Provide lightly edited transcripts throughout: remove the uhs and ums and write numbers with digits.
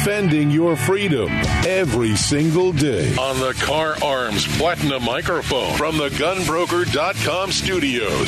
defending your freedom every single day. On the Car Arms Platinum microphone from the GunBroker.com studios.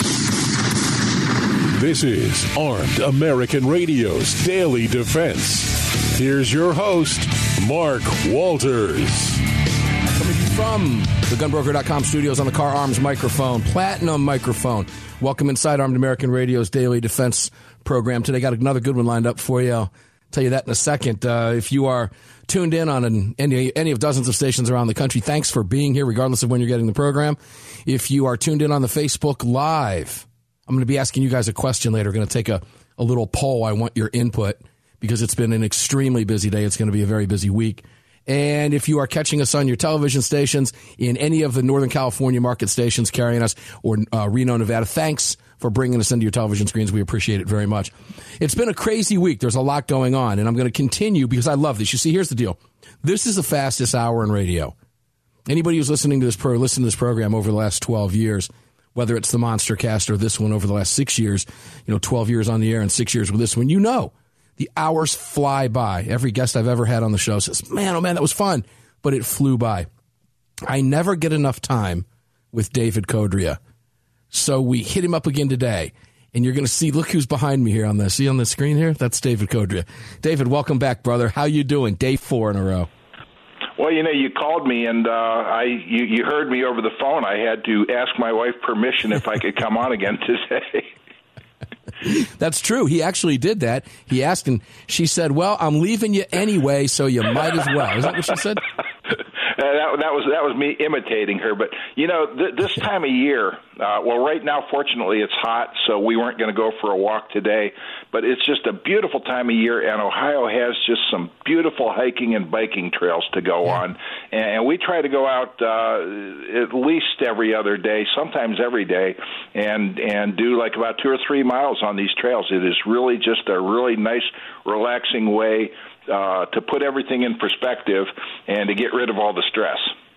This is Armed American Radio's Daily Defense. Here's your host, Mark Walters. Coming from the GunBroker.com studios on the Car Arms microphone, Platinum microphone. Welcome inside Armed American Radio's Daily Defense program. Today got another good one lined up for you. I'll tell you that in a second. If you are tuned in on any of dozens of stations around the country, thanks for being here, regardless of when you're getting the program. If you are tuned in on the Facebook Live, I'm going to be asking you guys a question later. We're going to take a little poll. I want your input because it's been an extremely busy day. It's going to be a very busy week. And if you are catching us on your television stations in any of the Northern California market stations carrying us, or Reno, Nevada, thanks for bringing us into your television screens. We appreciate it very much. It's been a crazy week. There's a lot going on, and I'm going to continue because I love this. You see, here's the deal. This is the fastest hour in radio. Anybody who's listening to this program over the last 12 years, whether it's the Monster Cast or this one over the last 6 years, 12 years on the air and 6 years with this one, the hours fly by. Every guest I've ever had on the show says, man, oh man, that was fun, but it flew by. I never get enough time with David Codrea. So we hit him up again today, and you're going to see, look who's behind me here on the screen here? That's David Codrea. David, welcome back, brother. How you doing? Day 4 in a row. Well, you called me, and you heard me over the phone. I had to ask my wife permission if I could come on again today. That's true. He actually did that. He asked, and she said, well, I'm leaving you anyway, so you might as well. Is that what she said? That was me imitating her. But, this time of year, right now, fortunately, it's hot, so we weren't going to go for a walk today. But it's just a beautiful time of year, and Ohio has just some beautiful hiking and biking trails to go on. And we try to go out at least every other day, sometimes every day, and do like about 2 or 3 miles on these trails. It is really just a really nice, relaxing way to put everything in perspective and to get rid of all the stress.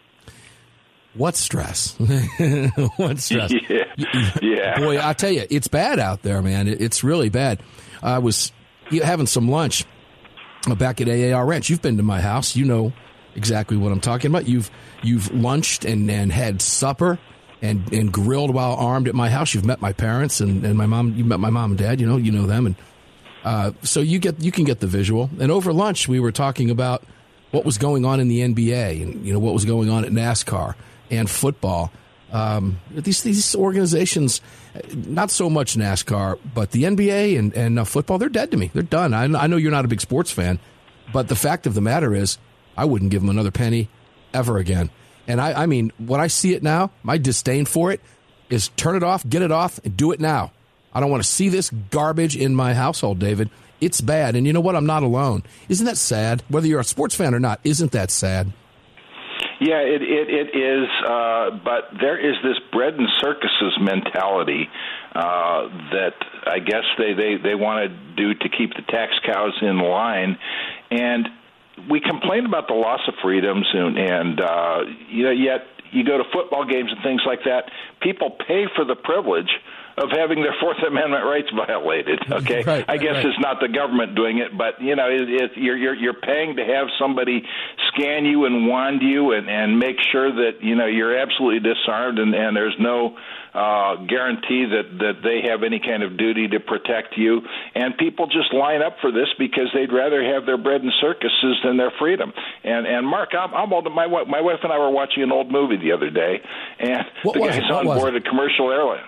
What stress? What stress? Yeah. Boy, I tell you, it's bad out there, man. It's really bad. I was having some lunch back at AAR Ranch. You've been to my house. You know exactly what I'm talking about. You've lunched and had supper and grilled while armed at my house. You've met my parents and my mom. You met my mom and dad. You know them, and so you can get the visual. And over lunch, we were talking about what was going on in the NBA and what was going on at NASCAR and football. These organizations, not so much NASCAR, but the NBA and football, they're dead to me. They're done. I know you're not a big sports fan, but the fact of the matter is, I wouldn't give them another penny ever again. And I mean, when I see it now, my disdain for it is turn it off, get it off, and do it now. I don't want to see this garbage in my household, David. It's bad. And you know what? I'm not alone. Isn't that sad? Whether you're a sports fan or not, isn't that sad? Yeah, it is. But there is this bread and circuses mentality that I guess they want to do to keep the tax cows in line. And we complain about the loss of freedoms, and yet you go to football games and things like that. People pay for the privilege of having their Fourth Amendment rights violated. Okay, right, I guess it's not the government doing it, but you're paying to have somebody scan you and wand you and make sure that you're absolutely disarmed and there's no guarantee that they have any kind of duty to protect you. And people just line up for this because they'd rather have their bread and circuses than their freedom. And Mark, I'm old. My wife and I were watching an old movie the other day, and the guy's on board a commercial airline.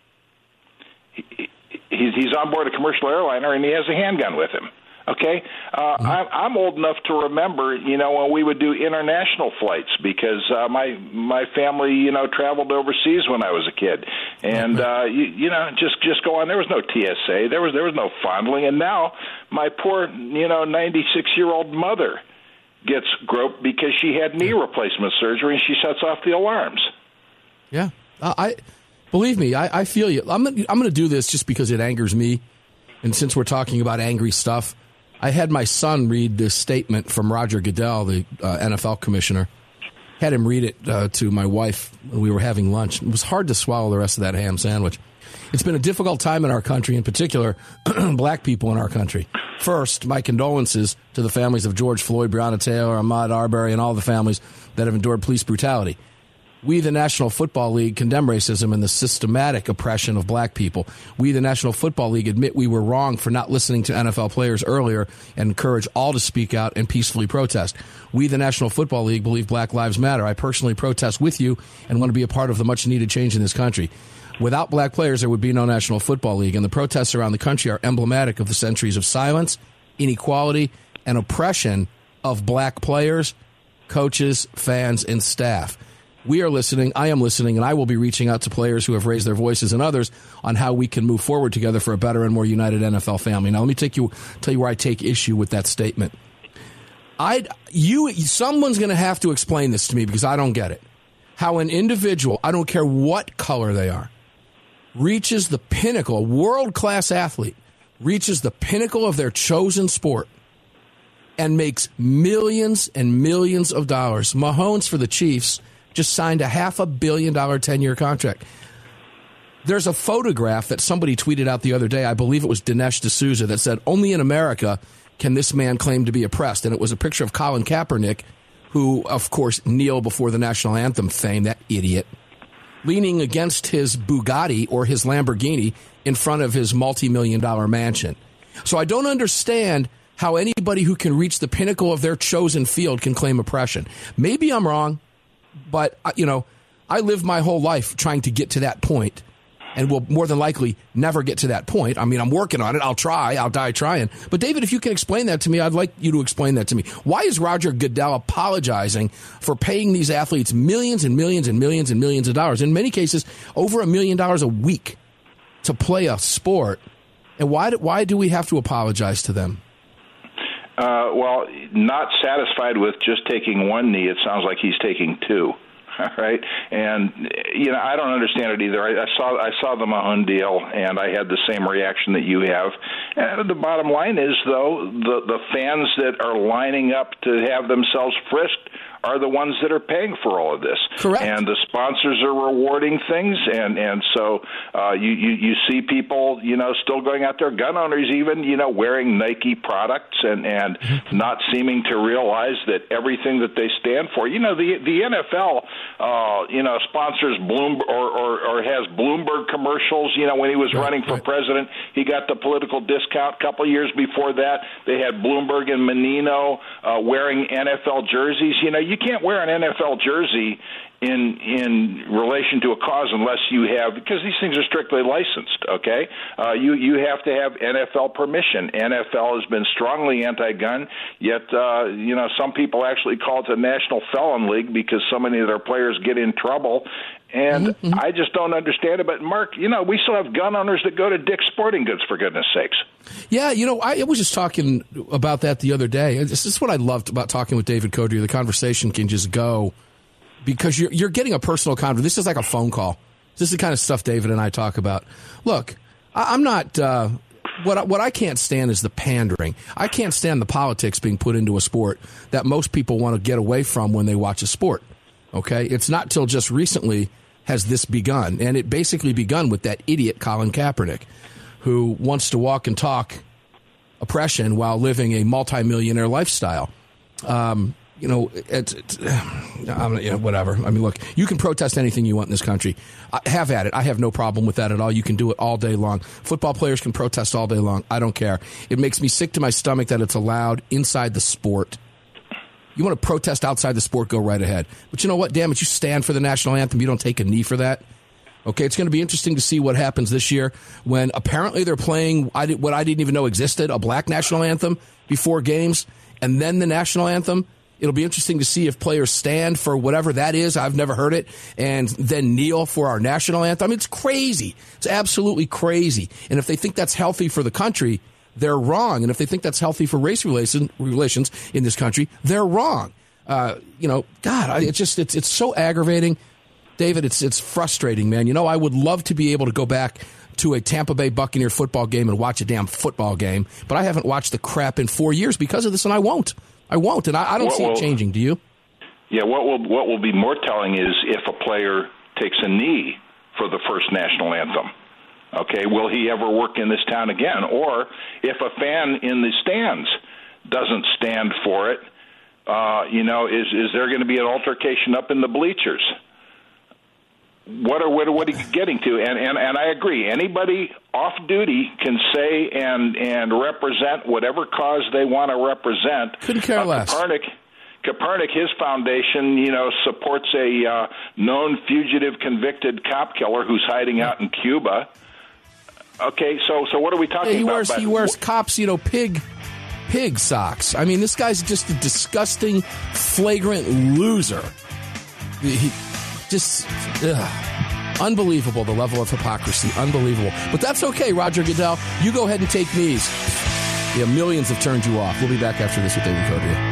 He's on board a commercial airliner, and he has a handgun with him. Okay, I'm old enough to remember, when we would do international flights because my family, traveled overseas when I was a kid, and just go on. There was no TSA, there was no fondling, and now my poor 96-year-old mother gets groped because she had knee replacement surgery and she sets off the alarms. Yeah, Believe me, I feel you. I'm going to do this just because it angers me. And since we're talking about angry stuff, I had my son read this statement from Roger Goodell, the NFL commissioner. Had him read it to my wife when we were having lunch. It was hard to swallow the rest of that ham sandwich. It's been a difficult time in our country, in particular, black people in our country. First, my condolences to the families of George Floyd, Breonna Taylor, Ahmaud Arbery, and all the families that have endured police brutality. We, the National Football League, condemn racism and the systematic oppression of black people. We, the National Football League, admit we were wrong for not listening to NFL players earlier and encourage all to speak out and peacefully protest. We, the National Football League, believe Black Lives Matter. I personally protest with you and want to be a part of the much-needed change in this country. Without black players, there would be no National Football League, and the protests around the country are emblematic of the centuries of silence, inequality, and oppression of black players, coaches, fans, and staff. We are listening, I am listening, and I will be reaching out to players who have raised their voices and others on how we can move forward together for a better and more united NFL family. Now, let me tell you where I take issue with that statement. Someone's going to have to explain this to me because I don't get it. How an individual, I don't care what color they are, reaches the pinnacle, a world-class athlete, reaches the pinnacle of their chosen sport and makes millions and millions of dollars. Mahomes for the Chiefs just signed a $500 million 10-year contract. There's a photograph that somebody tweeted out the other day. I believe it was Dinesh D'Souza that said, only in America can this man claim to be oppressed. And it was a picture of Colin Kaepernick, who, of course, kneeled before the national anthem fame, that idiot, leaning against his Bugatti or his Lamborghini in front of his multi-million-dollar mansion. So I don't understand how anybody who can reach the pinnacle of their chosen field can claim oppression. Maybe I'm wrong. But, I lived my whole life trying to get to that point and will more than likely never get to that point. I mean, I'm working on it. I'll try. I'll die trying. But, David, if you can explain that to me, I'd like you to explain that to me. Why is Roger Goodell apologizing for paying these athletes millions and millions and millions and millions of dollars, in many cases over $1 million a week, to play a sport? And why do we have to apologize to them? Well, not satisfied with just taking one knee, it sounds like he's taking two. All right, and I don't understand it either. I saw the Mahone deal, and I had the same reaction that you have. And the bottom line is, though, the fans that are lining up to have themselves frisked are the ones that are paying for all of this. Correct. And the sponsors are rewarding things, and so you see people, still going out there, gun owners even, wearing Nike products and not seeming to realize that everything that they stand for. The NFL, sponsors Bloomberg or has Bloomberg commercials. When he was running for president, he got the political discount. A couple years before that, they had Bloomberg and Menino wearing NFL jerseys. You can't wear an NFL jersey in relation to a cause unless you have, because these things are strictly licensed, okay? You have to have NFL permission. NFL has been strongly anti-gun, yet, some people actually call it the National Felon League because so many of their players get in trouble. And I just don't understand it. But, Mark, we still have gun owners that go to Dick's Sporting Goods, for goodness sakes. Yeah, I was just talking about that the other day. This is what I loved about talking with David Codrier. The conversation can just go because you're getting a personal conversation. This is like a phone call. This is the kind of stuff David and I talk about. Look, I'm not what I can't stand is the pandering. I can't stand the politics being put into a sport that most people want to get away from when they watch a sport. Okay? It's not till just recently has this begun, and it basically begun with that idiot Colin Kaepernick, who wants to walk and talk oppression while living a multimillionaire lifestyle. Whatever. I mean, look, you can protest anything you want in this country. Have at it. I have no problem with that at all. You can do it all day long. Football players can protest all day long. I don't care. It makes me sick to my stomach that it's allowed inside the sport. You want to protest outside the sport, go right ahead. But you know what? Damn it, you stand for the national anthem. You don't take a knee for that. Okay, it's going to be interesting to see what happens this year when apparently they're playing what I didn't even know existed, a black national anthem before games, and then the national anthem. It'll be interesting to see if players stand for whatever that is. I've never heard it. And then kneel for our national anthem. I mean, it's crazy. It's absolutely crazy. And if they think that's healthy for the country, they're wrong. And if they think that's healthy for race relations in this country, they're wrong. It's so aggravating. David, it's frustrating, man. I would love to be able to go back to a Tampa Bay Buccaneer football game and watch a damn football game, but I haven't watched the crap in 4 years because of this, and I won't. And I don't see it changing. Do you? Yeah, what will be more telling is if a player takes a knee for the first national anthem. Okay, will he ever work in this town again? Or if a fan in the stands doesn't stand for it, is there going to be an altercation up in the bleachers? What are you getting to? And I agree. Anybody off duty can say and represent whatever cause they want to represent. Couldn't care less. Copernic, his foundation, supports a known fugitive convicted cop killer who's hiding out in Cuba. Okay, so what are we talking about? He wears cops, pig socks. I mean, this guy's just a disgusting, flagrant loser. He just unbelievable, the level of hypocrisy. Unbelievable. But that's okay, Roger Goodell. You go ahead and take these. Yeah, millions have turned you off. We'll be back after this with Daily Code here.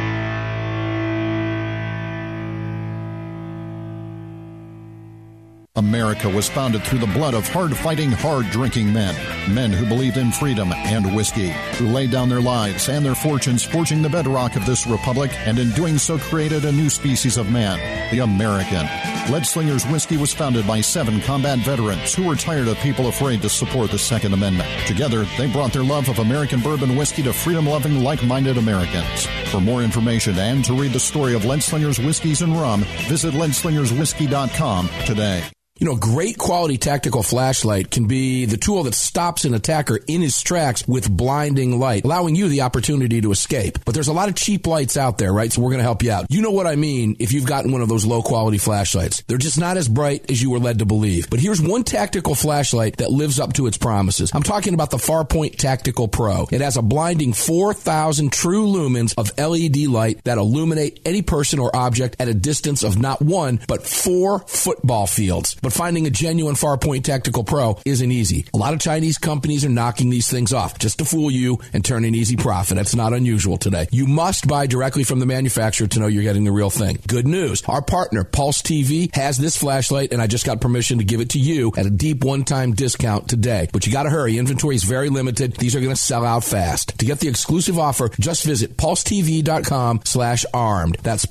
America was founded through the blood of hard-fighting, hard-drinking men. Men who believed in freedom and whiskey, who laid down their lives and their fortunes forging the bedrock of this republic, and in doing so created a new species of man, the American. Leadslingers Whiskey was founded by 7 combat veterans who were tired of people afraid to support the Second Amendment. Together, they brought their love of American bourbon whiskey to freedom-loving, like-minded Americans. For more information and to read the story of Leadslingers Whiskeys and Rum, visit leadslingerswhiskey.com today. Great quality tactical flashlight can be the tool that stops an attacker in his tracks with blinding light, allowing you the opportunity to escape. But there's a lot of cheap lights out there, right? So we're going to help you out. You know what I mean if you've gotten one of those low-quality flashlights. They're just not as bright as you were led to believe. But here's one tactical flashlight that lives up to its promises. I'm talking about the Farpoint Tactical Pro. It has a blinding 4,000 true lumens of LED light that illuminate any person or object at a distance of not 1, but 4 football fields. But finding a genuine Farpoint Tactical Pro isn't easy. A lot of Chinese companies are knocking these things off just to fool you and turn an easy profit. That's not unusual today. You must buy directly from the manufacturer to know you're getting the real thing. Good news. Our partner, Pulse TV, has this flashlight, and I just got permission to give it to you at a deep one-time discount today. But you got to hurry. Inventory is very limited. These are going to sell out fast. To get the exclusive offer, just visit pulsetv.com/armed. That's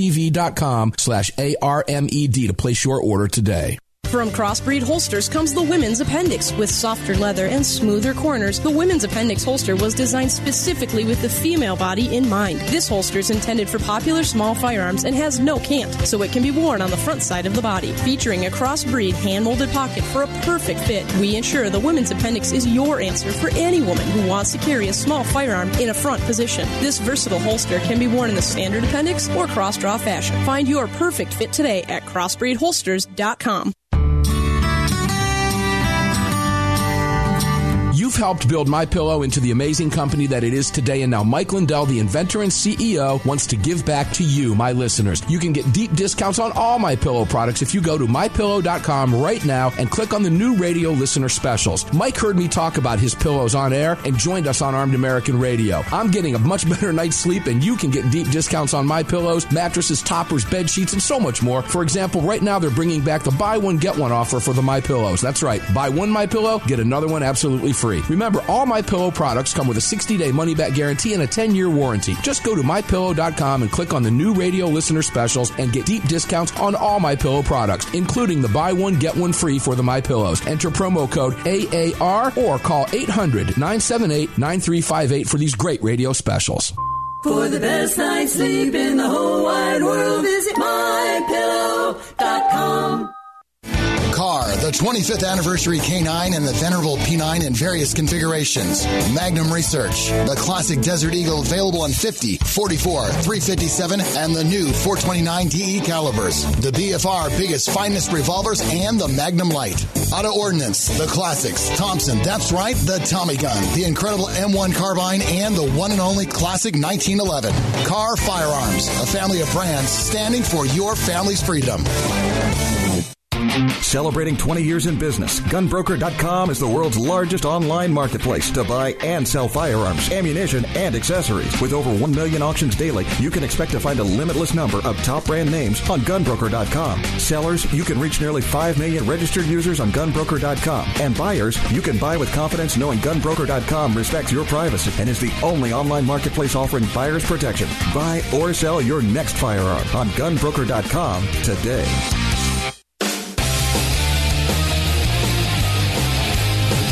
pulsetv.com/ARMED to place your order today. From Crossbreed Holsters comes the Women's Appendix. With softer leather and smoother corners, the Women's Appendix holster was designed specifically with the female body in mind. This holster is intended for popular small firearms and has no cant, so it can be worn on the front side of the body. Featuring a Crossbreed hand-molded pocket for a perfect fit, we ensure the Women's Appendix is your answer for any woman who wants to carry a small firearm in a front position. This versatile holster can be worn in the standard appendix or cross-draw fashion. Find your perfect fit today at crossbreedholsters.com. You've helped build MyPillow into the amazing company that it is today, and now Mike Lindell, the inventor and CEO, wants to give back to you, my listeners. You can get deep discounts on all MyPillow products if you go to MyPillow.com right now and click on the new radio listener specials. Mike heard me talk about his pillows on air and joined us on Armed American Radio. I'm getting a much better night's sleep, and you can get deep discounts on MyPillows, mattresses, toppers, bed sheets, and so much more. For example, right now they're bringing back the buy one, get one offer for the MyPillows. That's right. Buy one MyPillow, get another one absolutely free. Remember, all MyPillow products come with a 60-day money-back guarantee and a 10-year warranty. Just go to MyPillow.com and click on the new radio listener specials and get deep discounts on all MyPillow products, including the buy one, get one free for the MyPillows. Enter promo code AAR or call 800-978-9358 for these great radio specials. For the best night's sleep in the whole wide world, visit MyPillow.com. Car, the 25th anniversary K9 and the venerable P9 in various configurations. Magnum Research, the classic Desert Eagle available in 50, 44, 357, and the new 429 DE calibers. The BFR biggest, finest revolvers and the Magnum Light. Auto Ordnance, the classics. Thompson, that's right, the Tommy gun, the incredible M1 carbine, and the one and only classic 1911. Car Firearms, a family of brands standing for your family's freedom. Celebrating 20 years in business, GunBroker.com is the world's largest online marketplace to buy and sell firearms, ammunition, and accessories. With over 1 million auctions daily, you can expect to find a limitless number of top brand names on GunBroker.com. Sellers, you can reach nearly 5 million registered users on GunBroker.com. And buyers, you can buy with confidence knowing GunBroker.com respects your privacy and is the only online marketplace offering buyers protection. Buy or sell your next firearm on GunBroker.com today.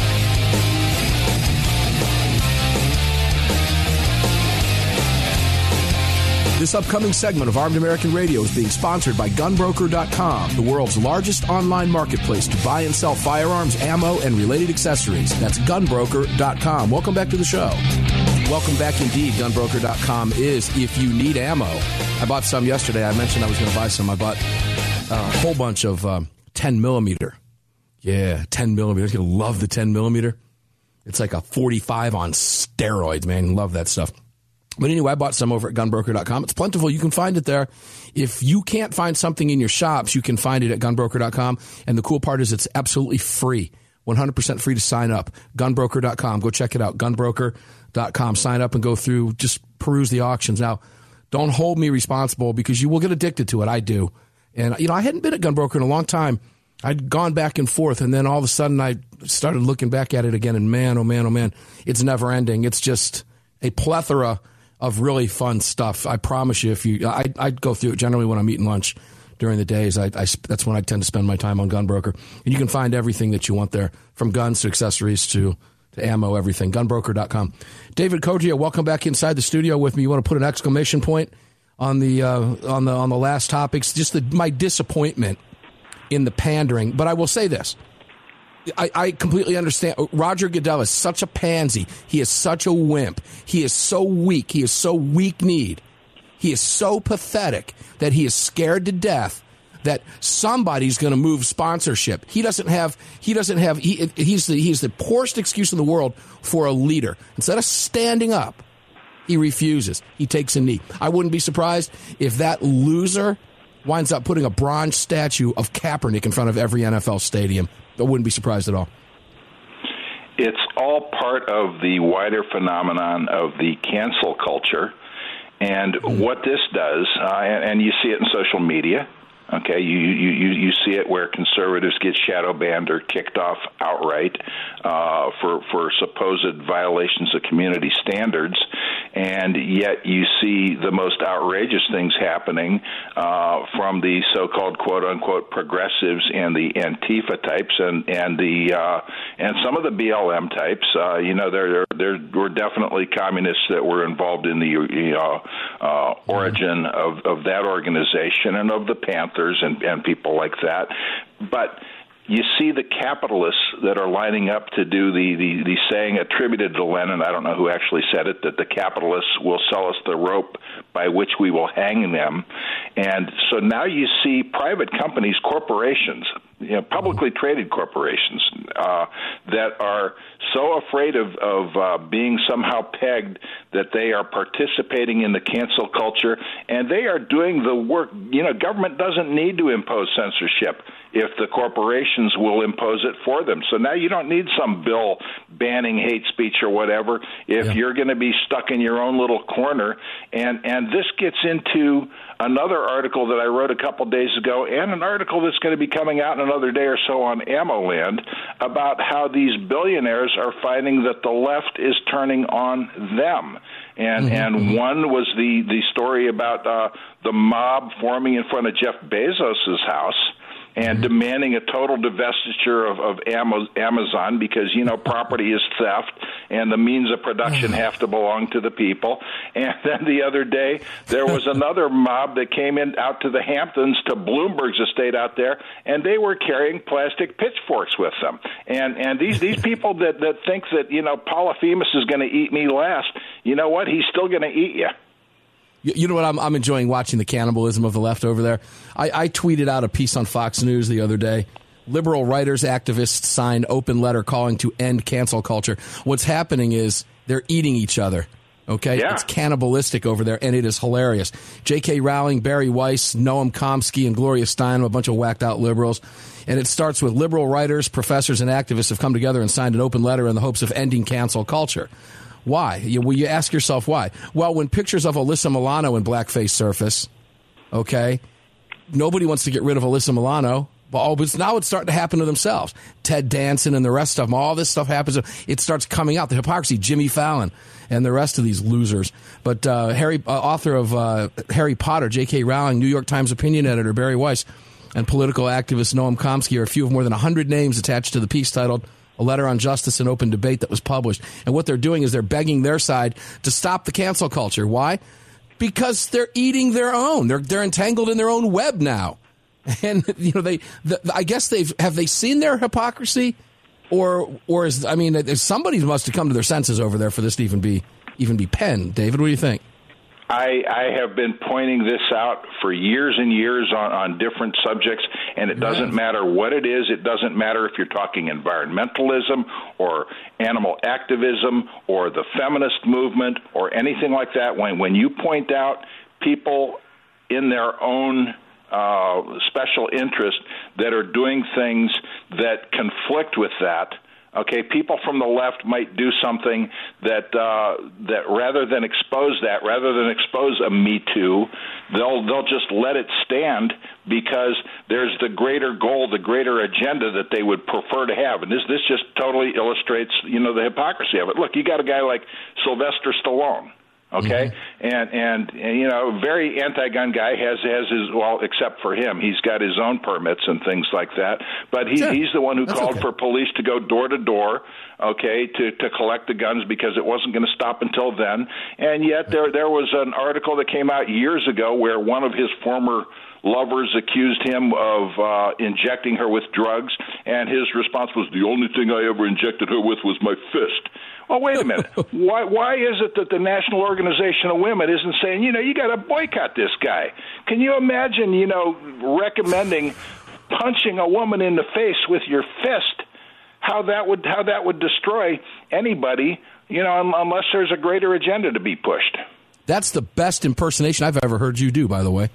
This upcoming segment of Armed American Radio is being sponsored by GunBroker.com, the world's largest online marketplace to buy and sell firearms, ammo, and related accessories. That's GunBroker.com. Welcome back to the show. Welcome back indeed. GunBroker.com is if you need ammo. I bought some yesterday. I mentioned I was going to buy some. I bought a whole bunch of 10 millimeter. Yeah, 10 millimeter. You're going to love the 10 millimeter. It's like a 45 on steroids, man. Love that stuff. But anyway, I bought some over at GunBroker.com. It's plentiful. You can find it there. If you can't find something in your shops, you can find it at GunBroker.com. And the cool part is it's absolutely free. 100% free to sign up. GunBroker.com. Go check it out. GunBroker.com. Sign up and go through. Just peruse the auctions. Now, don't hold me responsible because you will get addicted to it. I do. And, I hadn't been at GunBroker in a long time. I'd gone back and forth, and then all of a sudden I started looking back at it again, and man, oh man, it's never ending. It's just a plethora of really fun stuff. I promise you, I'd go through it generally when I'm eating lunch during the days. That's when I tend to spend my time on GunBroker. And you can find everything that you want there, from guns to accessories to ammo, everything. GunBroker.com. David Coggia, welcome back inside the studio with me. You want to put an exclamation point on the last topics? Just my disappointment in the pandering. But I will say this. I completely understand. Roger Goodell is such a pansy. He is such a wimp. He is so weak. He is so weak-kneed. He is so pathetic that he is scared to death that somebody's going to move sponsorship. He's the poorest excuse in the world for a leader. Instead of standing up, he refuses. He takes a knee. I wouldn't be surprised if that loser winds up putting a bronze statue of Kaepernick in front of every NFL stadium. I wouldn't be surprised at all. It's all part of the wider phenomenon of the cancel culture. And what this does, and you see it in social media, okay, you see it where conservatives get shadow banned or kicked off outright for supposed violations of community standards, and yet you see the most outrageous things happening from the so-called quote-unquote progressives and the Antifa types and some of the BLM types. There were definitely communists that were involved in the origin of that organization and of the Panthers and people like that. But you see the capitalists that are lining up to do the saying attributed to Lenin, I don't know who actually said it, that the capitalists will sell us the rope by which we will hang them. And so now you see private companies, corporations, publicly traded corporations that are so afraid of being somehow pegged that they are participating in the cancel culture, and they are doing the work. Government doesn't need to impose censorship if the corporations will impose it for them. So now you don't need some bill banning hate speech or whatever if you're going to be stuck in your own little corner. And this gets into another article that I wrote a couple days ago and an article that's going to be coming out in another day or so on AmmoLand about how these billionaires are finding that the left is turning on them. And one was the story about the mob forming in front of Jeff Bezos' house and demanding a total divestiture of Amazon because, property is theft and the means of production have to belong to the people. And then the other day, there was another mob that came out to the Hamptons, to Bloomberg's estate out there, and they were carrying plastic pitchforks with them. And these people that think that, Polyphemus is going to eat me last, you know what? He's still going to eat you. You know what? I'm enjoying watching the cannibalism of the left over there. I tweeted out a piece on Fox News the other day. Liberal writers, activists sign open letter calling to end cancel culture. What's happening is they're eating each other. Okay? Yeah. It's cannibalistic over there, and it is hilarious. J.K. Rowling, Barry Weiss, Noam Chomsky, and Gloria Steinem, a bunch of whacked-out liberals. And it starts with liberal writers, professors, and activists have come together and signed an open letter in the hopes of ending cancel culture. Why? You ask yourself why. Well, when pictures of Alyssa Milano in blackface surface, okay, nobody wants to get rid of Alyssa Milano. But now it's starting to happen to themselves. Ted Danson and the rest of them, all this stuff happens. It starts coming out. The hypocrisy, Jimmy Fallon and the rest of these losers. But author of Harry Potter, J.K. Rowling, New York Times opinion editor Barry Weiss, and political activist Noam Chomsky are a few of more than 100 names attached to the piece titled A Letter on Justice and Open Debate that was published. And what they're doing is they're begging their side to stop the cancel culture. Why? because they're eating their own. They're entangled in their own web now. And, I guess have they seen their hypocrisy? Or somebody must have come to their senses over there for this to even be penned. David, what do you think? I have been pointing this out for years and years on different subjects, and it doesn't matter what it is. It doesn't matter if you're talking environmentalism or animal activism or the feminist movement or anything like that. When you point out people in their own special interest that are doing things that conflict with that, okay, people from the left might do something that rather than expose a Me Too, they'll just let it stand because there's the greater goal, the greater agenda that they would prefer to have. And this just totally illustrates, the hypocrisy of it. Look, you got a guy like Sylvester Stallone. Okay, and very anti-gun guy, has his, well, except for him, he's got his own permits and things like that. But he's the one who called for police to go door to door, okay, to collect the guns because it wasn't going to stop until then. And yet there was an article that came out years ago where one of his former lovers accused him of injecting her with drugs, and his response was, the only thing I ever injected her with was my fist. Oh, wait a minute. Why is it that the National Organization of Women isn't saying, you got to boycott this guy? Can you imagine, recommending punching a woman in the face with your fist? How that would destroy anybody, unless there's a greater agenda to be pushed. That's the best impersonation I've ever heard you do, by the way.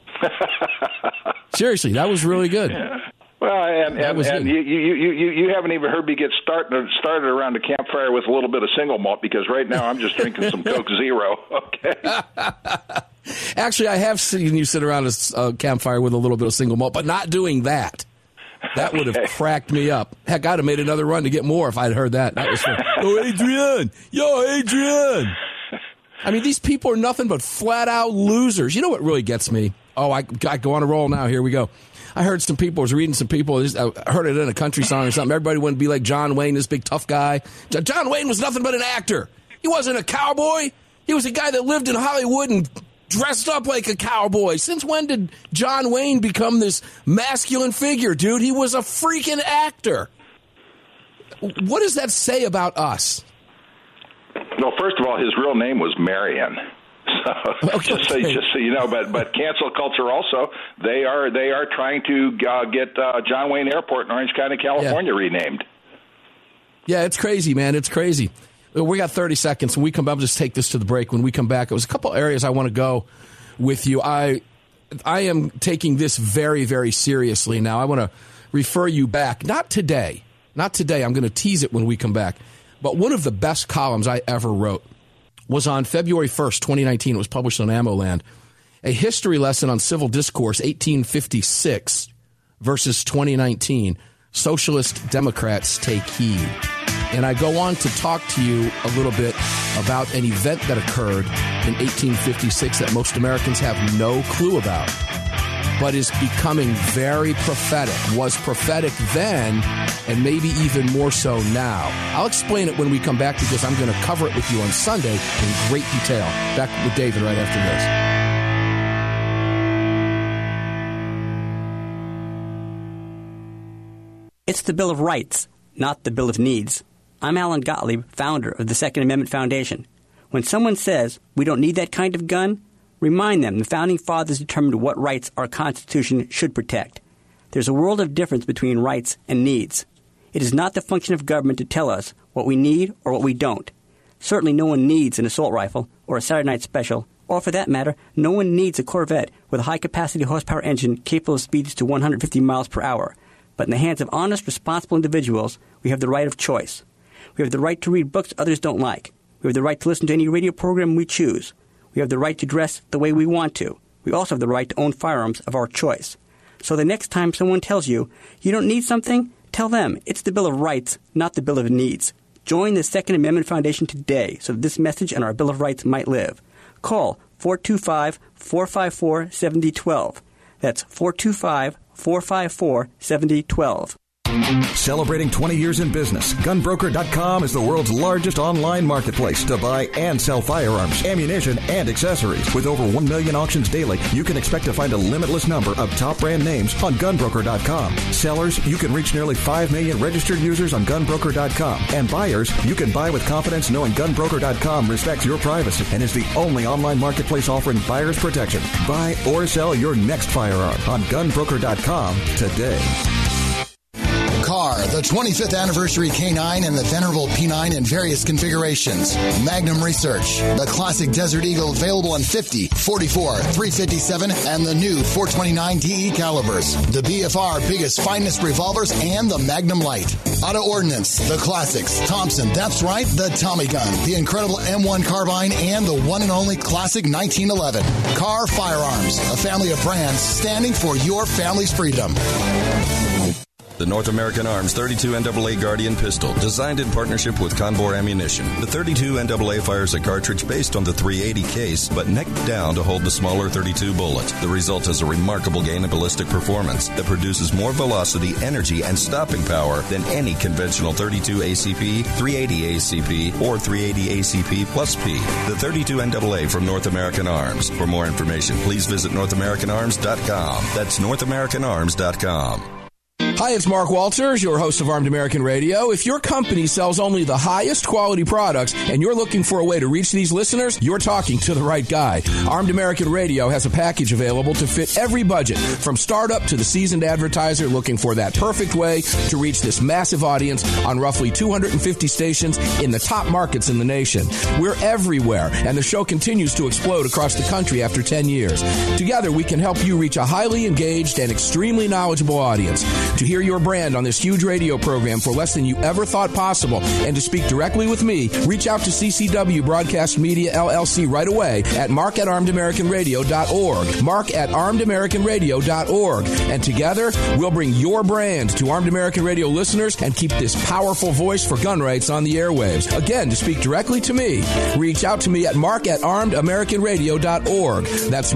Seriously, that was really good. Yeah. Well, and you haven't even heard me get started around a campfire with a little bit of single malt, because right now I'm just drinking some Coke Zero. Okay. Actually, I have seen you sit around a campfire with a little bit of single malt, but not doing that. That would have cracked me up. Heck, I'd have made another run to get more if I'd heard that. That was fun. Oh, Adrian! Yo, Adrian! I mean, these people are nothing but flat-out losers. You know what really gets me? Oh, I go on a roll now. Here we go. I heard some people, I heard it in a country song or something. Everybody wouldn't be like John Wayne, this big tough guy. John Wayne was nothing but an actor. He wasn't a cowboy. He was a guy that lived in Hollywood and dressed up like a cowboy. Since when did John Wayne become this masculine figure, dude? He was a freaking actor. What does that say about us? Well, first of all, his real name was Marion. Just so you know, but cancel culture also, they are trying to get John Wayne Airport in Orange County, California renamed. Yeah, it's crazy, man. It's crazy. We got 30 seconds. When we come back, I'll just take this to the break. When we come back, there's a couple areas I want to go with you. I am taking this very, very seriously now. I want to refer you back. Not today. I'm going to tease it when we come back. But one of the best columns I ever wrote was on February 1st, 2019. It was published on AmmoLand. A history lesson on civil discourse, 1856 versus 2019. Socialist Democrats take heed. And I go on to talk to you a little bit about an event that occurred in 1856 that most Americans have no clue about, but is becoming very prophetic. Was prophetic then, and maybe even more so now. I'll explain it when we come back, because I'm going to cover it with you on Sunday in great detail. Back with David right after this. It's the Bill of Rights, not the Bill of Needs. I'm Alan Gottlieb, founder of the Second Amendment Foundation. When someone says we don't need that kind of gun, remind them the Founding Fathers determined what rights our Constitution should protect. There's a world of difference between rights and needs. It is not the function of government to tell us what we need or what we don't. Certainly no one needs an assault rifle or a Saturday Night Special, or for that matter, no one needs a Corvette with a high-capacity horsepower engine capable of speeds to 150 miles per hour. But in the hands of honest, responsible individuals, we have the right of choice. We have the right to read books others don't like. We have the right to listen to any radio program we choose. We have the right to dress the way we want to. We also have the right to own firearms of our choice. So the next time someone tells you you don't need something, tell them it's the Bill of Rights, not the Bill of Needs. Join the Second Amendment Foundation today so that this message and our Bill of Rights might live. Call 425-454-7012. That's 425-454-7012. Celebrating 20 years in business, GunBroker.com is the world's largest online marketplace to buy and sell firearms, ammunition, and accessories. With over 1 million auctions daily, you can expect to find a limitless number of top brand names on GunBroker.com. Sellers, you can reach nearly 5 million registered users on GunBroker.com. And buyers, you can buy with confidence knowing GunBroker.com respects your privacy and is the only online marketplace offering buyer's protection. Buy or sell your next firearm on GunBroker.com today. Car, the 25th anniversary K9 and the venerable P9 in various configurations. Magnum Research, the classic Desert Eagle available in 50, 44, 357, and the new 429 DE calibers. The BFR biggest, finest revolvers and the Magnum Light. Auto Ordnance, the classics. Thompson, that's right, the Tommy gun, the incredible M1 carbine, and the one and only classic 1911. Car Firearms, a family of brands standing for your family's freedom. The North American Arms 32 NAA Guardian pistol, designed in partnership with Conbor Ammunition. The 32 NAA fires a cartridge based on the 380 case, but necked down to hold the smaller 32 bullet. The result is a remarkable gain in ballistic performance that produces more velocity, energy, and stopping power than any conventional 32 ACP, 380 ACP, or 380 ACP plus P. The 32 NAA from North American Arms. For more information, please visit NorthAmericanArms.com. That's NorthAmericanArms.com. Hi, it's Mark Walters, your host of Armed American Radio. If your company sells only the highest quality products and you're looking for a way to reach these listeners, you're talking to the right guy. Armed American Radio has a package available to fit every budget, from startup to the seasoned advertiser looking for that perfect way to reach this massive audience on roughly 250 stations in the top markets in the nation. We're everywhere, and the show continues to explode across the country after 10 years. Together, we can help you reach a highly engaged and extremely knowledgeable audience. To hear your brand on this huge radio program for less than you ever thought possible and to speak directly with me, reach out to CCW Broadcast Media LLC right away at mark@armedamericanradio.org. mark@armedamericanradio.org. And together, we'll bring your brand to Armed American Radio listeners and keep this powerful voice for gun rights on the airwaves. Again, to speak directly to me, reach out to me at mark@armedamericanradio.org. That's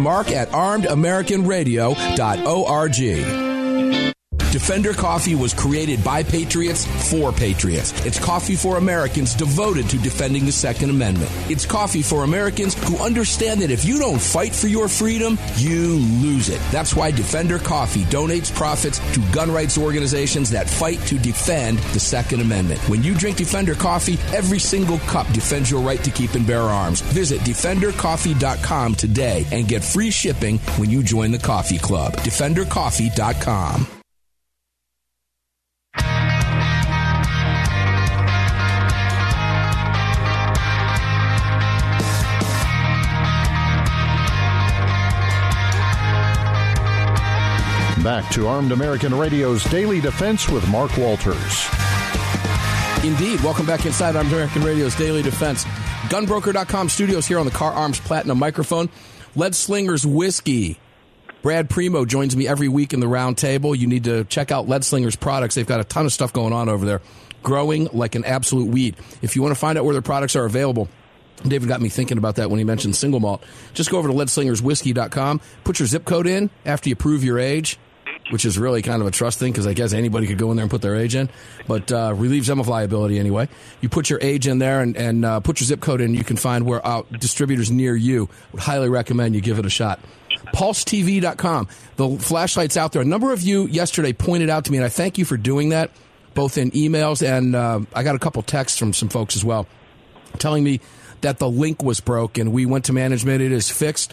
mark@armedamericanradio.org. Defender Coffee was created by Patriots for Patriots. It's coffee for Americans devoted to defending the Second Amendment. It's coffee for Americans who understand that if you don't fight for your freedom, you lose it. That's why Defender Coffee donates profits to gun rights organizations that fight to defend the Second Amendment. When you drink Defender Coffee, every single cup defends your right to keep and bear arms. Visit DefenderCoffee.com today and get free shipping when you join the coffee club. DefenderCoffee.com. Back to Armed American Radio's Daily Defense with Mark Walters. Indeed. Welcome back inside Armed American Radio's Daily Defense. GunBroker.com studios here on the Car Arms Platinum microphone. Lead Slingers Whiskey. Brad Primo joins me every week in the round table. You need to check out Lead Slingers products. They've got a ton of stuff going on over there, growing like an absolute weed. If you want to find out where their products are available, David got me thinking about that when he mentioned single malt. Just go over to leadslingerswhiskey.com, put your zip code in after you prove your age, which is really kind of a trust thing because I guess anybody could go in there and put their age in, but relieves them of liability anyway. You put your age in there and put your zip code in. You can find where distributors near you. Would highly recommend you give it a shot. PulseTV.com. The flashlight's out there. A number of you yesterday pointed out to me, and I thank you for doing that, both in emails and I got a couple texts from some folks as well, telling me that the link was broken. We went to management. It is fixed.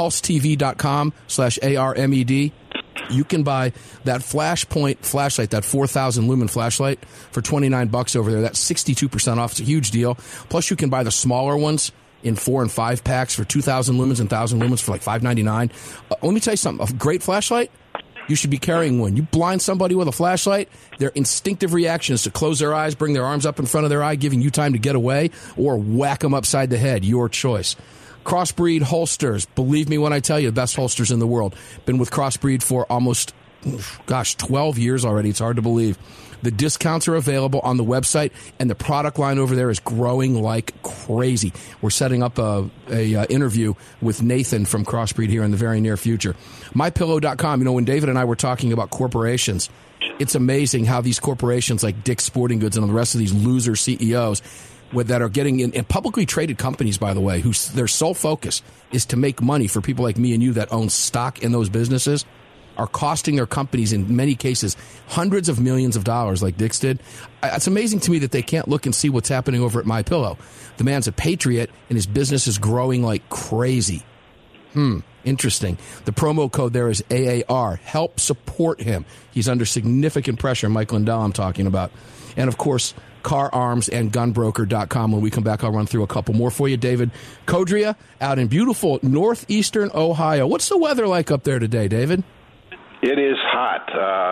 PulseTV.com/ARMED. You can buy that Flashpoint flashlight, that 4,000 lumen flashlight, for $29 over there. That's 62% off. It's a huge deal. Plus, you can buy the smaller ones in 4 and 5 packs for 2,000 lumens and 1,000 lumens for like $5.99. Let me tell you something. A great flashlight, you should be carrying one. You blind somebody with a flashlight, their instinctive reaction is to close their eyes, bring their arms up in front of their eye, giving you time to get away, or whack them upside the head. Your choice. Crossbreed holsters. Believe me when I tell you, the best holsters in the world. Been with Crossbreed for almost 12 years already. It's hard to believe. The discounts are available on the website, and the product line over there is growing like crazy. We're setting up a interview with Nathan from Crossbreed here in the very near future. MyPillow.com, when David and I were talking about corporations, it's amazing how these corporations like Dick's Sporting Goods and the rest of these loser CEOs that are getting in publicly traded companies, by the way, whose their sole focus is to make money for people like me and you that own stock in those businesses, are costing their companies, in many cases, hundreds of millions of dollars like Dick's did. It's amazing to me that they can't look and see what's happening over at MyPillow. The man's a patriot, and his business is growing like crazy. Interesting. The promo code there is AAR. Help support him. He's under significant pressure. Mike Lindell I'm talking about. And, of course, CarArms and GunBroker.com. When we come back, I'll run through a couple more for you. David Codria out in beautiful northeastern Ohio. What's the weather like up there today, David? It is hot.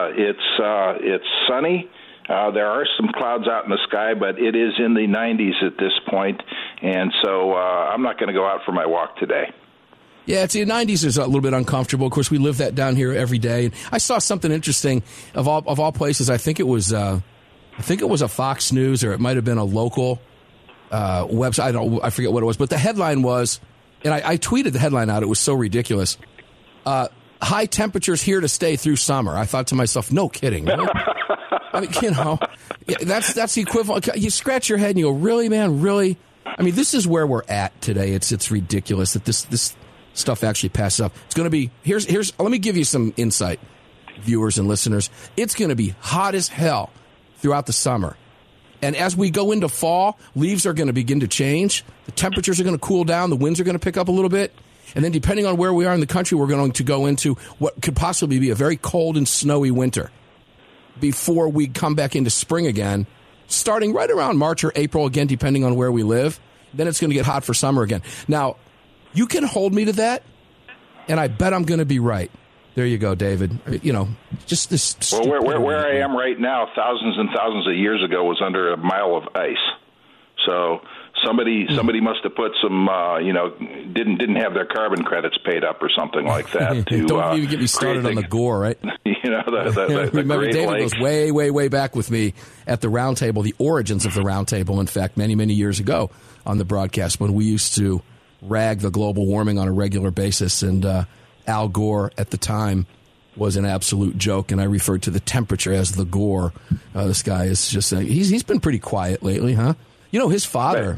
It's sunny. There are some clouds out in the sky, but it is in the 90s at this point, and so I'm not going to go out for my walk today. Yeah, it's the 90s is a little bit uncomfortable. Of course, we live that down here every day. And I saw something interesting of all places. I think it was a Fox News, or it might have been a local website. I forget what it was, but the headline was, and I tweeted the headline out. It was so ridiculous. High temperatures here to stay through summer. I thought to myself, no kidding. Really? I mean, that's the equivalent. You scratch your head and you go, really, man, really? I mean, this is where we're at today. It's ridiculous that this stuff actually passes up. It's going to be, here's. Let me give you some insight, viewers and listeners. It's going to be hot as hell throughout the summer. And as we go into fall, leaves are going to begin to change. The temperatures are going to cool down. The winds are going to pick up a little bit. And then depending on where we are in the country, we're going to go into what could possibly be a very cold and snowy winter before we come back into spring again, starting right around March or April again, depending on where we live. Then it's going to get hot for summer again. Now, you can hold me to that, and I bet I'm going to be right. There you go, David. Just this. Well, where I am right now, thousands and thousands of years ago, was under a mile of ice. So somebody must have put some, didn't have their carbon credits paid up or something like that. Don't even get me started on the Gore, right? The remember, Great David Lakes. goes way, way, way back with me at the Round Table, the origins of the Round Table, in fact, many, many years ago on the broadcast when we used to rag the global warming on a regular basis. And Al Gore at the time was an absolute joke, and I referred to the temperature as the Gore. This guy is just, he's been pretty quiet lately, huh? His father.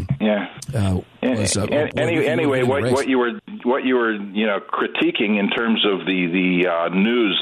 Anyway, what you were critiquing in terms of the news,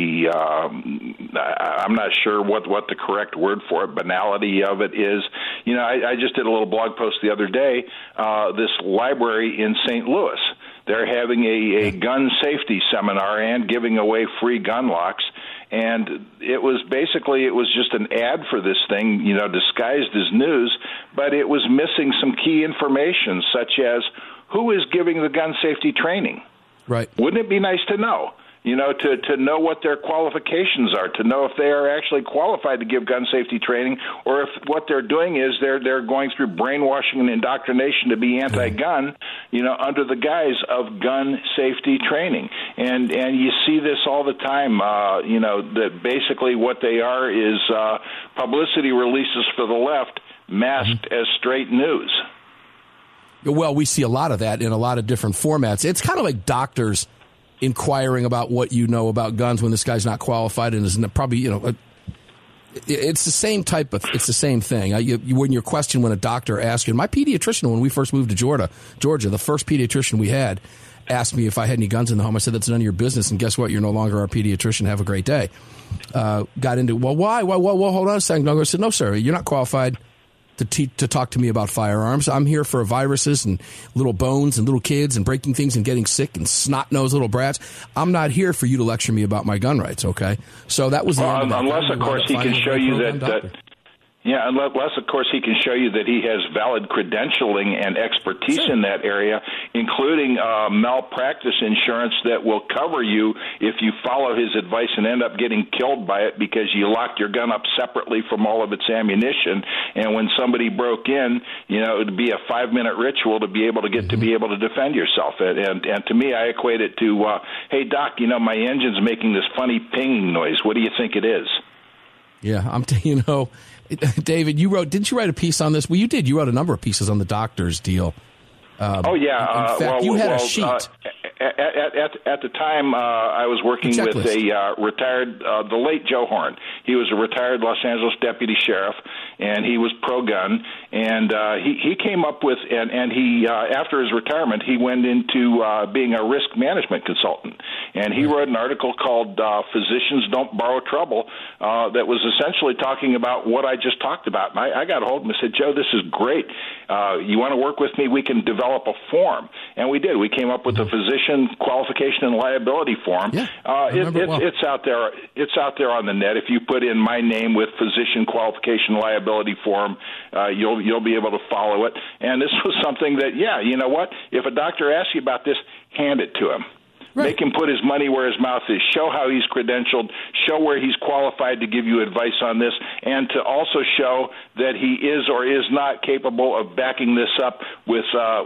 I'm not sure what the correct word for it, banality of it is. I just did a little blog post the other day. This library in St. Louis, they're having a gun safety seminar and giving away free gun locks. And it was just an ad for this thing, disguised as news, but it was missing some key information, such as who is giving the gun safety training. Right. Wouldn't it be nice to know? To know what their qualifications are, to know if they are actually qualified to give gun safety training, or if what they're doing is they're going through brainwashing and indoctrination to be anti-gun, under the guise of gun safety training. And you see this all the time, that basically what they are is publicity releases for the left masked as straight news. Well, we see a lot of that in a lot of different formats. It's kind of like doctors inquiring about what you know about guns when this guy's not qualified and is probably, it's the same it's the same thing. When your question, when a doctor asks you, my pediatrician, when we first moved to Georgia, the first pediatrician we had asked me if I had any guns in the home. I said, that's none of your business. And guess what? You're no longer our pediatrician. Have a great day. Got into, well, why? Well, hold on a second. I said, no, sir, you're not qualified to talk to me about firearms. I'm here for viruses and little bones and little kids and breaking things and getting sick and snot-nosed little brats. I'm not here for you to lecture me about my gun rights, okay? So that was the end of that. Unless, of course, he can show you that Yeah, unless, of course, he can show you that he has valid credentialing and expertise in that area, including malpractice insurance that will cover you if you follow his advice and end up getting killed by it because you locked your gun up separately from all of its ammunition. And when somebody broke in, it would be a 5-minute ritual to be able to get to be able to defend yourself. And to me, I equate it to, hey, Doc, my engine's making this funny pinging noise. What do you think it is? Yeah, David, didn't you write a piece on this? Well, you did. You wrote a number of pieces on the doctor's deal. In fact, you had a sheet. At the time, I was working with a retired, the late Joe Horn. He was a retired Los Angeles deputy sheriff, and he was pro-gun. And he came up with, and he after his retirement, he went into being a risk management consultant. And he wrote an article called "Physicians Don't Borrow Trouble" that was essentially talking about what I just talked about. And I got a hold of him and said, Joe, this is great. You want to work with me? We can develop a form. And we did. We came up with a physician qualification and liability form. Yeah, it's out there. It's out there on the net. If you put in my name with physician qualification liability form, you'll be able to follow it. And this was something that, you know what? If a doctor asks you about this, hand it to him. Right. Make him put his money where his mouth is. Show how he's credentialed. Show where he's qualified to give you advice on this, and to also show that he is or is not capable of backing this up with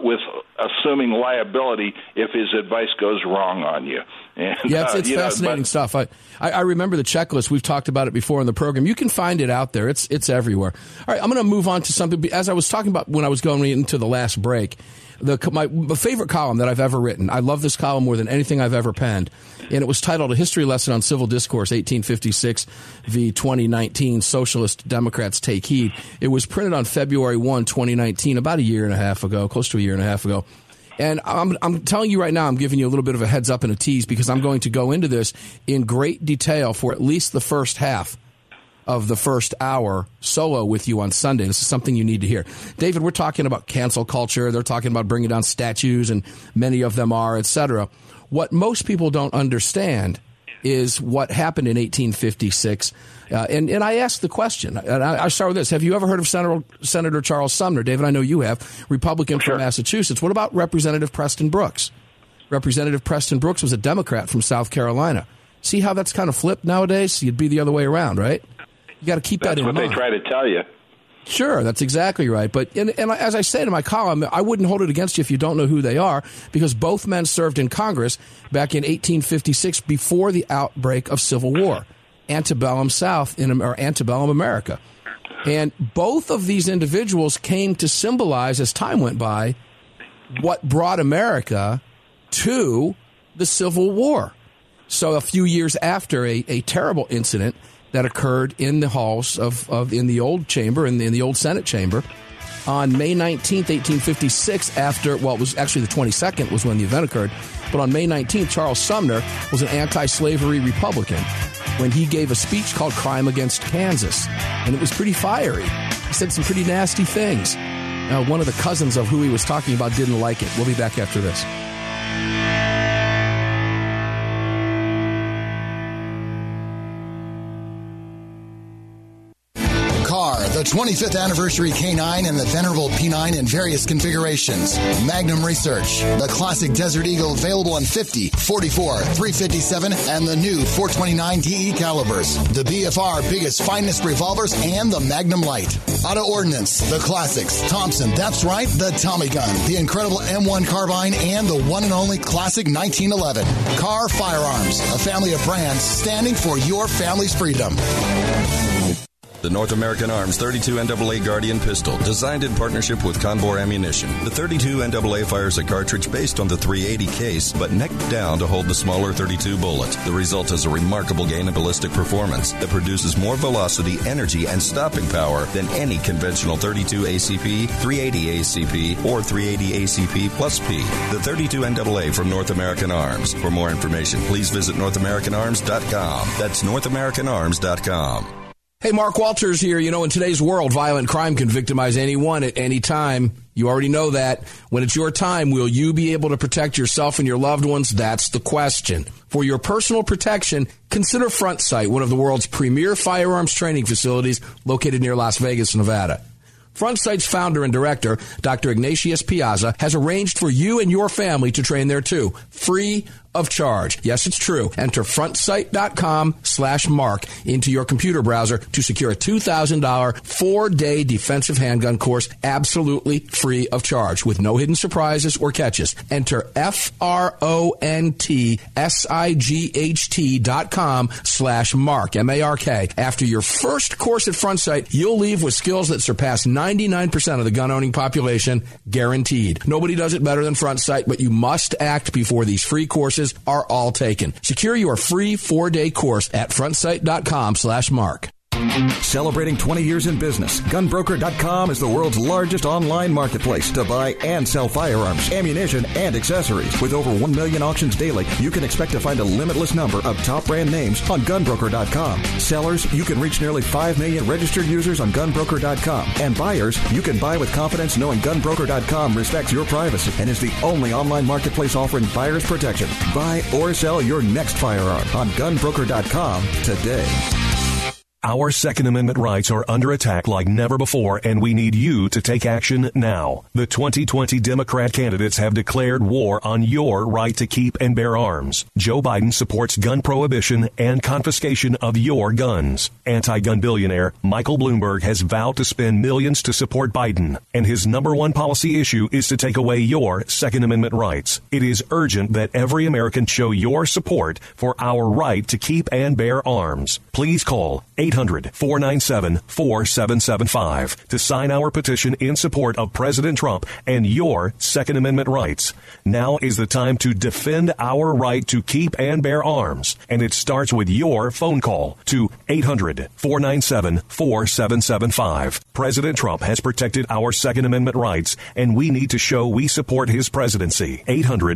assuming liability if his advice goes wrong on you. And, it's fascinating stuff. I remember the checklist. We've talked about it before in the program. You can find it out there. It's everywhere. All right, I'm going to move on to something. As I was talking about when I was going into the last break, my favorite column that I've ever written. I love this column more than anything I've ever penned. And it was titled A History Lesson on Civil Discourse, 1856 v. 2019, Socialist Democrats Take Heed. It was printed on February 1, 2019, about a year and a half ago, close to a year and a half ago. And I'm telling you right now, I'm giving you a little bit of a heads up and a tease because I'm going to go into this in great detail for at least the first half of the first hour solo with you on Sunday. This is something you need to hear. David, we're talking about cancel culture. They're talking about bringing down statues, and many of them are, etc. What most people don't understand is what happened in 1856. And I asked the question, and I start with this. Have you ever heard of Senator Charles Sumner? David, I know you have. Republican from Massachusetts. What about Representative Preston Brooks? Representative Preston Brooks was a Democrat from South Carolina. See how that's kind of flipped nowadays? You'd be the other way around, right? You got to keep that in mind. That's what they try to tell you. Sure, that's exactly right. But and as I say in my column, I wouldn't hold it against you if you don't know who they are, because both men served in Congress back in 1856 before the outbreak of Civil War, antebellum South or antebellum America. And both of these individuals came to symbolize, as time went by, what brought America to the Civil War. So a few years after a terrible incident that occurred in the halls in the old chamber, in the old Senate chamber, on May 19th, 1856, it was actually the 22nd was when the event occurred, but on May 19th, Charles Sumner was an anti-slavery Republican when he gave a speech called Crime Against Kansas, and it was pretty fiery. He said some pretty nasty things. One of the cousins of who he was talking about didn't like it. We'll be back after this. The 25th anniversary K9 and the venerable P9 in various configurations. Magnum Research, the classic Desert Eagle available in 50, 44, 357, and the new 429 DE calibers. The BFR biggest, finest revolvers and the Magnum Light. Auto Ordnance, the classics. Thompson, that's right, the Tommy gun, the incredible M1 carbine, and the one and only classic 1911. Carr Firearms, a family of brands standing for your family's freedom. The North American Arms 32 NAA Guardian pistol, designed in partnership with Conbor Ammunition. The 32 NAA fires a cartridge based on the .380 case, but necked down to hold the smaller .32 bullet. The result is a remarkable gain in ballistic performance that produces more velocity, energy, and stopping power than any conventional .32 ACP, .380 ACP, or .380 ACP plus P. The 32 NAA from North American Arms. For more information, please visit NorthAmericanArms.com. That's NorthAmericanArms.com. Hey, Mark Walters here. You know, in today's world, violent crime can victimize anyone at any time. You already know that. When it's your time, will you be able to protect yourself and your loved ones? That's the question. For your personal protection, consider Front Sight, one of the world's premier firearms training facilities located near Las Vegas, Nevada. Front Sight's founder and director, Dr. Ignatius Piazza, has arranged for you and your family to train there too, free of charge. Yes, it's true. Enter frontsight.com/mark into your computer browser to secure a $2,000 4-day defensive handgun course absolutely free of charge with no hidden surprises or catches. Enter frontsight.com/mark, M-A-R-K. After your first course at Front Sight, you'll leave with skills that surpass 99% of the gun-owning population, guaranteed. Nobody does it better than Front Sight, but you must act before these free courses are all taken. Secure your free 4-day course at frontsight.com/mark. Celebrating 20 years in business, GunBroker.com is the world's largest online marketplace to buy and sell firearms, ammunition, and accessories. With over 1 million auctions daily, you can expect to find a limitless number of top brand names on GunBroker.com. Sellers, you can reach nearly 5 million registered users on GunBroker.com. And buyers, you can buy with confidence knowing GunBroker.com respects your privacy and is the only online marketplace offering buyers protection. Buy or sell your next firearm on GunBroker.com today. Our Second Amendment rights are under attack like never before, and we need you to take action now. The 2020 Democrat candidates have declared war on your right to keep and bear arms. Joe Biden supports gun prohibition and confiscation of your guns. Anti-gun billionaire Michael Bloomberg has vowed to spend millions to support Biden, and his number one policy issue is to take away your Second Amendment rights. It is urgent that every American show your support for our right to keep and bear arms. Please call 800-497-4775 to sign our petition in support of President Trump and your Second Amendment rights. Now is the time to defend our right to keep and bear arms, and it starts with your phone call to 800-497-4775. President Trump has protected our Second Amendment rights, and we need to show we support his presidency.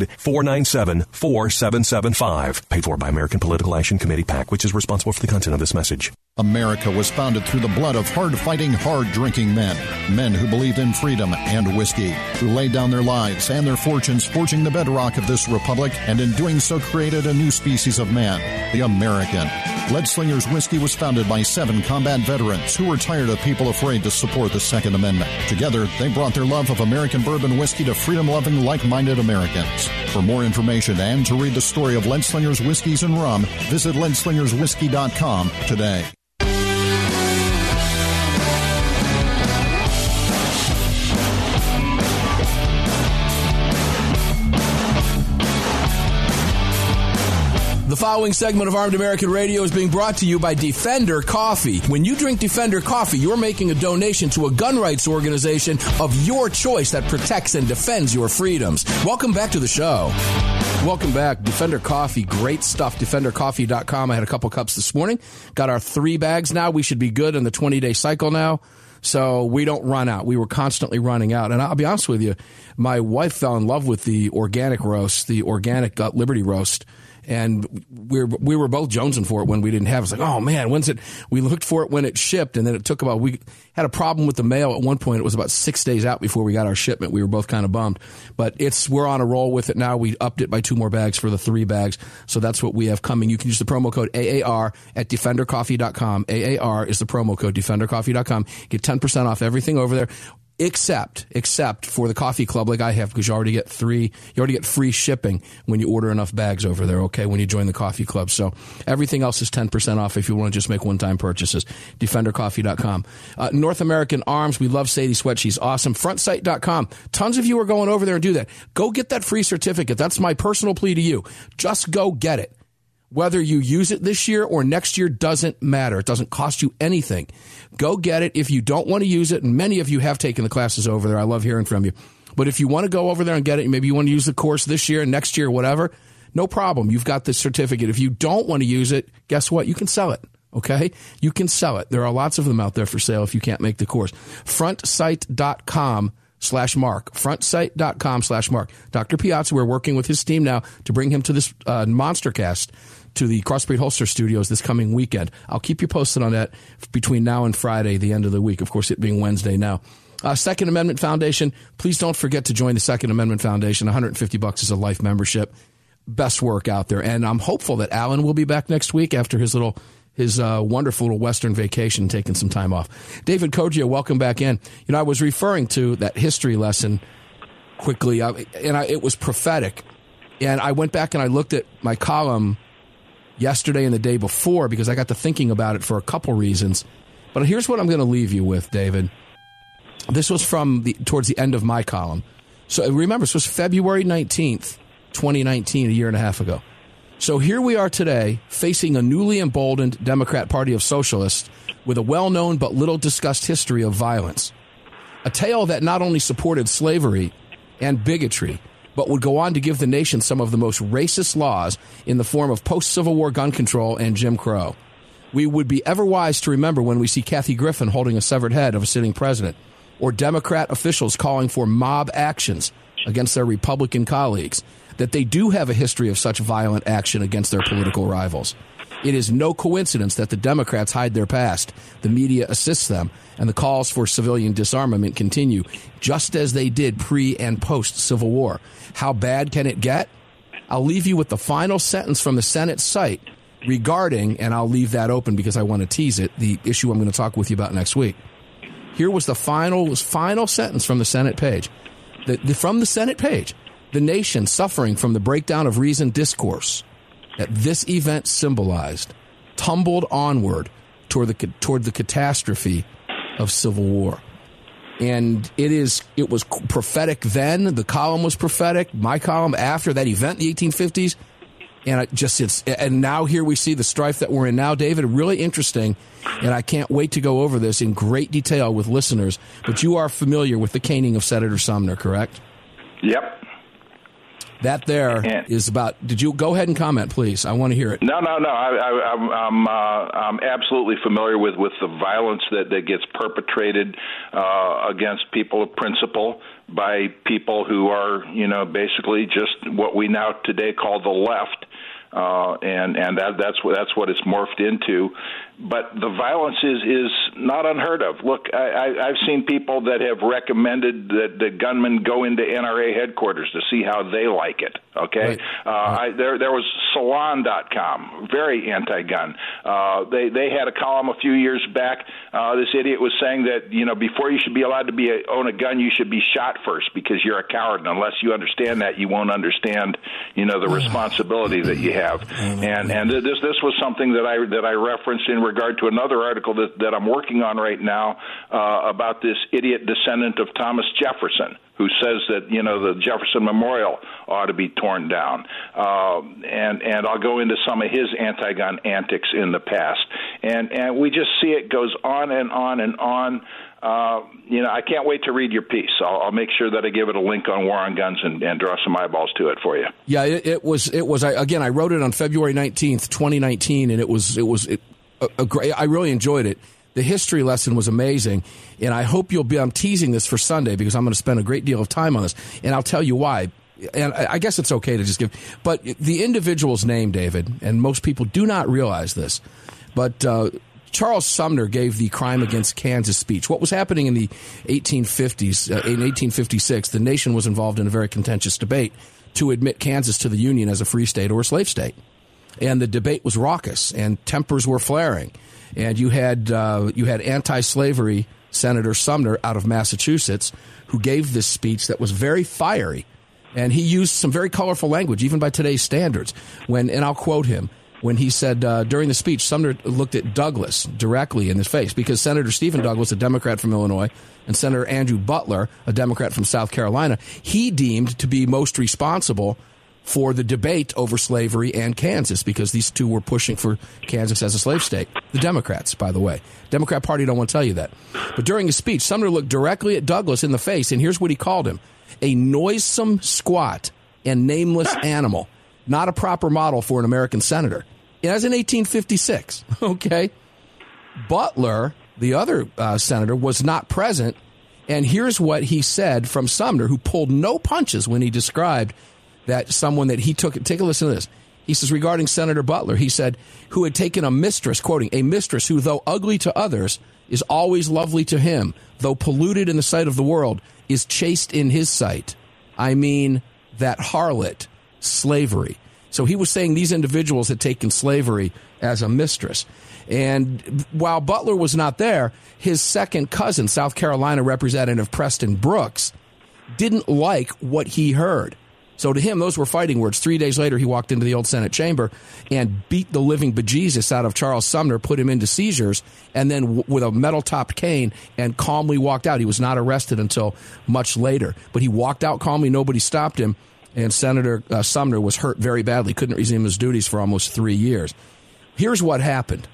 800-497-4775. Paid for by American Political Action Committee, PAC, which is responsible for the content of this message. America was founded through the blood of hard-fighting, hard-drinking men. Men who believed in freedom and whiskey, who laid down their lives and their fortunes forging the bedrock of this republic, and in doing so created a new species of man, the American. Leadslingers Whiskey was founded by 7 combat veterans who were tired of people afraid to support the Second Amendment. Together, they brought their love of American bourbon whiskey to freedom-loving, like-minded Americans. For more information and to read the story of Leadslingers Whiskeys and Rum, visit leadslingerswhiskey.com today. The following segment of Armed American Radio is being brought to you by Defender Coffee. When you drink Defender Coffee, you're making a donation to a gun rights organization of your choice that protects and defends your freedoms. Welcome back to the show. Welcome back. Defender Coffee, great stuff. DefenderCoffee.com. I had a couple cups this morning. Got our 3 bags now. We should be good in the 20-day cycle now, so we don't run out. We were constantly running out. And I'll be honest with you, my wife fell in love with the organic roast, the organic Liberty roast. And we were both jonesing for it when we didn't have it. It's like, oh, man, when's it? We looked for it when it shipped, and then it took about, we had a problem with the mail at one point. It was about 6 days out before we got our shipment. We were both kind of bummed. But we're on a roll with it now. We upped it by 2 more bags for the 3 bags. So that's what we have coming. You can use the promo code AAR at DefenderCoffee.com. AAR is the promo code, DefenderCoffee.com. Get 10% off everything over there. Except for the coffee club like I have, because you already get free shipping when you order enough bags over there, okay, when you join the coffee club. So everything else is 10% off if you want to just make one-time purchases. DefenderCoffee.com. North American Arms, we love Sadie Sweat. She's awesome. FrontSight.com. Tons of you are going over there and do that. Go get that free certificate. That's my personal plea to you. Just go get it. Whether you use it this year or next year doesn't matter. It doesn't cost you anything. Go get it. If you don't want to use it, and many of you have taken the classes over there, I love hearing from you. But if you want to go over there and get it, maybe you want to use the course this year, next year, whatever, no problem. You've got the certificate. If you don't want to use it, guess what? You can sell it. Okay? You can sell it. There are lots of them out there for sale if you can't make the course. FrontSight.com/Mark. FrontSight.com/Mark. Dr. Piazza, we're working with his team now to bring him to this Monstercast to the Crossbreed Holster Studios this coming weekend. I'll keep you posted on that between now and Friday, the end of the week. Of course, it being Wednesday now. Second Amendment Foundation, please don't forget to join the Second Amendment Foundation. $150 is a life membership. Best work out there. And I'm hopeful that Alan will be back next week after his wonderful little Western vacation, taking some time off. David Coggia, welcome back in. I was referring to that history lesson quickly, it was prophetic. And I went back and I looked at my column yesterday and the day before because I got to thinking about it for a couple reasons. But here's what I'm going to leave you with, David. This was towards the end of my column. So remember, this was February 19th, 2019, a year and a half ago. So here we are today facing a newly emboldened Democrat Party of Socialists with a well-known but little discussed history of violence. A tale that not only supported slavery and bigotry, but would go on to give the nation some of the most racist laws in the form of post-Civil War gun control and Jim Crow. We would be ever wise to remember when we see Kathy Griffin holding a severed head of a sitting president, or Democrat officials calling for mob actions against their Republican colleagues, that they do have a history of such violent action against their political rivals. It is no coincidence that the Democrats hide their past, the media assists them, and the calls for civilian disarmament continue, just as they did pre- and post-Civil War. How bad can it get? I'll leave you with the final sentence from the Senate site regarding, and I'll leave that open because I want to tease it, the issue I'm going to talk with you about next week. Here was the final sentence from the Senate page. From the Senate page, the nation suffering from the breakdown of reasoned discourse that this event symbolized tumbled onward toward the catastrophe of Civil War. And it was prophetic then. The column was prophetic. My column after that event in the 1850s. And now here we see the strife that we're in now, David. Really interesting, and I can't wait to go over this in great detail with listeners. But you are familiar with the caning of Senator Sumner, correct? Yep. That there is about. Did you go ahead and comment, please? I want to hear it. No. I'm absolutely familiar with the violence that gets perpetrated against people of principle by people who are, basically just what we now today call the left. And that's what it's morphed into. But the violence is not unheard of. Look, I've seen people that have recommended that the gunmen go into NRA headquarters to see how they like it. Okay, right. There was Salon.com, very anti-gun. They had a column a few years back. This idiot was saying that before you should be allowed to own a gun, you should be shot first because you're a coward. And unless you understand that, you won't understand the responsibility that you have. And this was something that I referenced in regard to another article that I'm working on right now about this idiot descendant of Thomas Jefferson, who says that the Jefferson Memorial ought to be torn down, and I'll go into some of his anti-gun antics in the past, and we just see it goes on and on and on. I can't wait to read your piece. I'll make sure that I give it a link on War on Guns and draw some eyeballs to it for you. Yeah, it was. I wrote it on February 19th, 2019, and it was a great. I really enjoyed it. The history lesson was amazing, and I hope I'm teasing this for Sunday because I'm going to spend a great deal of time on this, and I'll tell you why. And I guess it's okay to just give, but the individual's name, David, and most people do not realize this, but Charles Sumner gave the crime against Kansas speech. What was happening in the 1850s, in 1856, the nation was involved in a very contentious debate to admit Kansas to the Union as a free state or a slave state. And the debate was raucous, and tempers were flaring. And you had anti-slavery Senator Sumner out of Massachusetts who gave this speech that was very fiery. And he used some very colorful language, even by today's standards. And I'll quote him, when he said during the speech, Sumner looked at Douglas directly in his face because Senator Stephen Douglas, a Democrat from Illinois, and Senator Andrew Butler, a Democrat from South Carolina, he deemed to be most responsible for the debate over slavery and Kansas, because these two were pushing for Kansas as a slave state. The Democrats, by the way. Democrat Party don't want to tell you that. But during his speech, Sumner looked directly at Douglas in the face, and here's what he called him: a noisome, squat, and nameless animal. Not a proper model for an American senator. It was in 1856, okay? Butler, the other senator, was not present, and here's what he said from Sumner, who pulled no punches when he described that someone that he took. Take a listen to this. He says, regarding Senator Butler, he said, who had taken a mistress, quoting, a mistress who, though ugly to others, is always lovely to him, though polluted in the sight of the world, is chaste in his sight. I mean, that harlot, slavery. So he was saying these individuals had taken slavery as a mistress. And while Butler was not there, his second cousin, South Carolina Representative Preston Brooks, didn't like what he heard. So to him, those were fighting words. 3 days later, he walked into the old Senate chamber and beat the living bejesus out of Charles Sumner, put him into seizures, and then with a metal-topped cane and calmly walked out. He was not arrested until much later. But he walked out calmly. Nobody stopped him. And Senator Sumner was hurt very badly, couldn't resume his duties for almost 3 years. Here's what happened.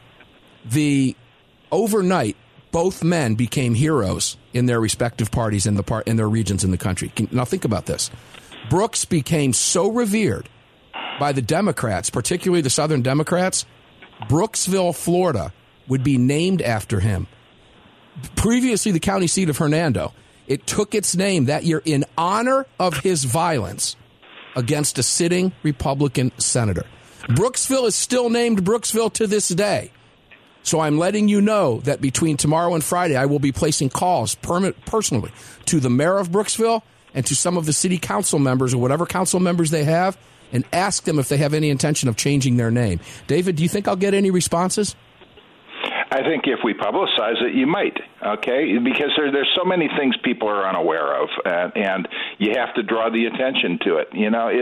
Overnight, both men became heroes in their respective parties in their regions in the country. Now think about this. Brooks became so revered by the Democrats, particularly the Southern Democrats, Brooksville, Florida, would be named after him. Previously the county seat of Hernando, it took its name that year in honor of his violence against a sitting Republican senator. Brooksville is still named Brooksville to this day. So I'm letting you know that between tomorrow and Friday, I will be placing calls personally to the mayor of Brooksville and to some of the city council members or whatever council members they have and ask them if they have any intention of changing their name. David, do you think I'll get any responses? I think if we publicize it, you might, okay? Because there's so many things people are unaware of, and you have to draw the attention to it. You know,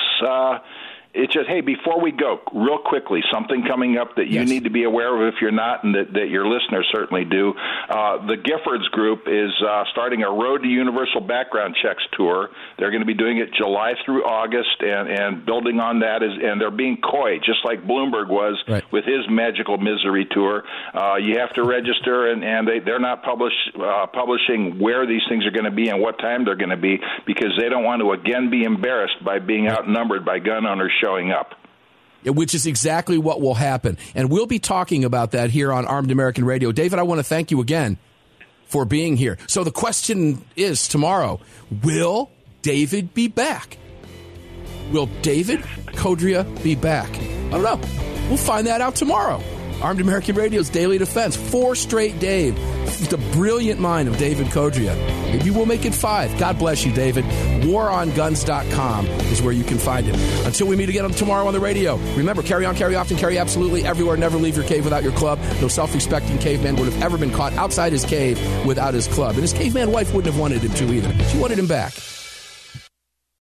it's just, hey, before we go, real quickly, something coming up that you need to be aware of if you're not, and that your listeners certainly do. The Giffords Group is starting a Road to Universal Background Checks tour. They're going to be doing it July through August, and building on that and they're being coy, just like Bloomberg was with his Magical Misery tour. You have to register, and they're not publishing where these things are going to be and what time they're going to be, because they don't want to again be embarrassed by being outnumbered by gun owners showing up. Which is exactly what will happen. And we'll be talking about that here on Armed American Radio. David, I want to thank you again for being here. So the question is tomorrow, will David be back? Will David Codrea be back? I don't know. We'll find that out tomorrow. Armed American Radio's Daily Defense. 4 straight Dave. The brilliant mind of David Codrea. Maybe we'll make it 5. God bless you, David. WarOnGuns.com is where you can find him. Until we meet again tomorrow on the radio, remember, carry on, carry often, carry absolutely everywhere. Never leave your cave without your club. No self-respecting caveman would have ever been caught outside his cave without his club. And his caveman wife wouldn't have wanted him to either. She wanted him back.